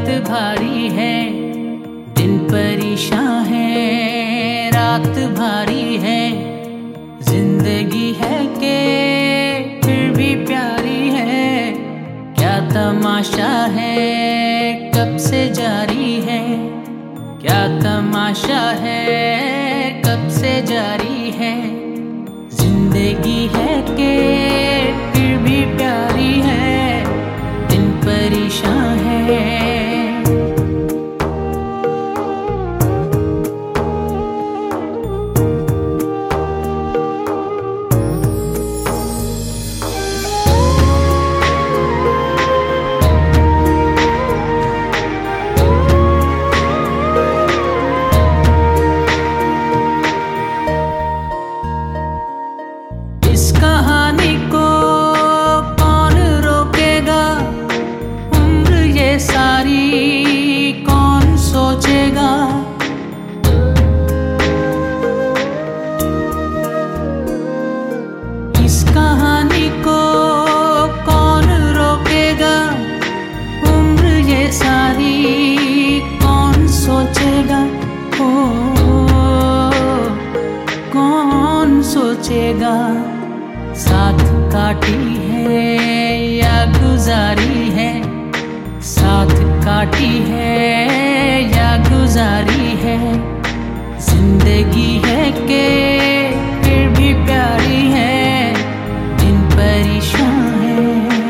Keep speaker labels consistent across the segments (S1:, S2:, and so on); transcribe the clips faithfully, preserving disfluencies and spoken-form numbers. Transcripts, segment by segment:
S1: रात भारी है, दिन परेशान है, रात भारी है, जिंदगी है के फिर भी प्यारी है। क्या तमाशा है, कब से जारी है, क्या तमाशा है, कब से जारी है। जिंदगी है के फिर भी प्यारी है, दिन परेशान है। इस कहानी को कौन रोकेगा, उम्र ये सारी कौन सोचेगा। इस कहानी को कौन रोकेगा, उम्र ये सारी कौन सोचेगा। ओ, कौन सोचेगा। साथ काटी है या गुजारी है, साथ काटी है या गुजारी है। जिंदगी है के फिर भी प्यारी है, दिन परेशान है।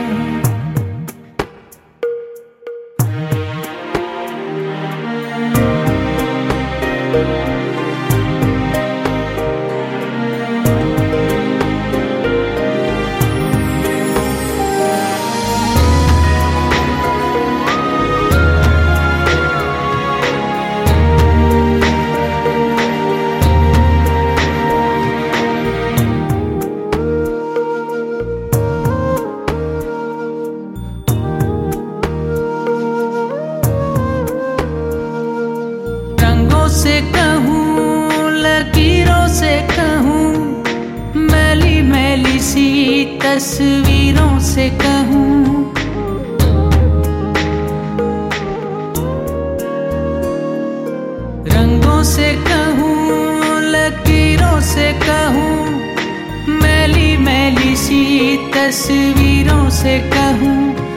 S1: से कहूँ लकीरों से कहूँ, मैली मैली सी तस्वीरों से कहूँ। रंगों से कहूँ लकीरों से कहूँ, मैली मैली सी तस्वीरों से कहूँ।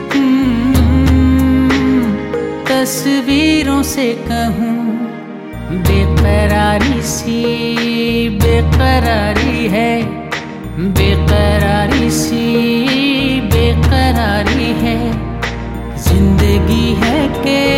S1: तस्वीरों से कहूँ। बेकरारी सी बेकरारी है, बेकरारी सी बेकरारी है। जिंदगी है के